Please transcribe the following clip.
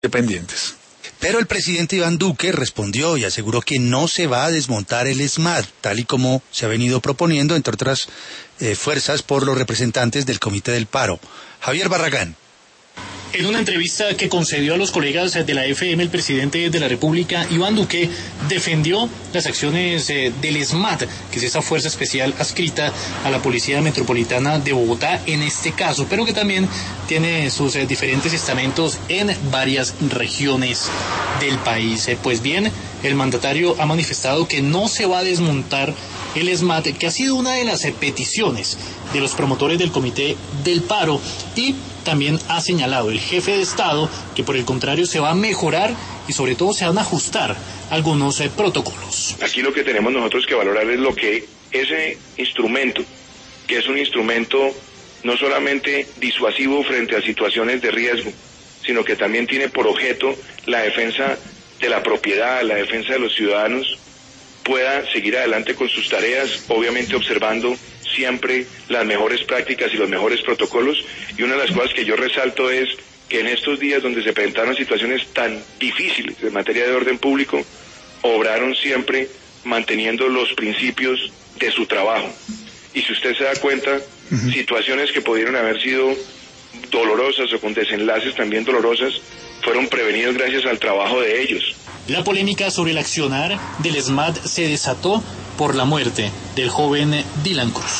dependientes. Pero el presidente Iván Duque respondió y aseguró que no se va a desmontar el ESMAD, tal y como se ha venido proponiendo, entre otras fuerzas, por los representantes del Comité del Paro. Javier Barragán. En una entrevista que concedió a los colegas de la FM, el presidente de la República, Iván Duque, defendió las acciones del ESMAD, que es esa fuerza especial adscrita a la Policía Metropolitana de Bogotá en este caso, pero que también tiene sus diferentes estamentos en varias regiones del país. Pues bien, el mandatario ha manifestado que no se va a desmontar el ESMAD, que ha sido una de las peticiones de los promotores del Comité del Paro, y también ha señalado el jefe de Estado que por el contrario se va a mejorar y sobre todo se van a ajustar algunos protocolos. Aquí lo que tenemos nosotros que valorar es lo que ese instrumento, que es un instrumento no solamente disuasivo frente a situaciones de riesgo, sino que también tiene por objeto la defensa de la propiedad, la defensa de los ciudadanos, pueda seguir adelante con sus tareas, obviamente observando siempre las mejores prácticas y los mejores protocolos. Y una de las cosas que yo resalto es que en estos días donde se presentaron situaciones tan difíciles en materia de orden público, obraron siempre manteniendo los principios de su trabajo. Y si usted se da cuenta, situaciones que pudieron haber sido dolorosas o con desenlaces también dolorosas, fueron prevenidos gracias al trabajo de ellos. La polémica sobre el accionar del ESMAD se desató por la muerte del joven Dylan Cruz.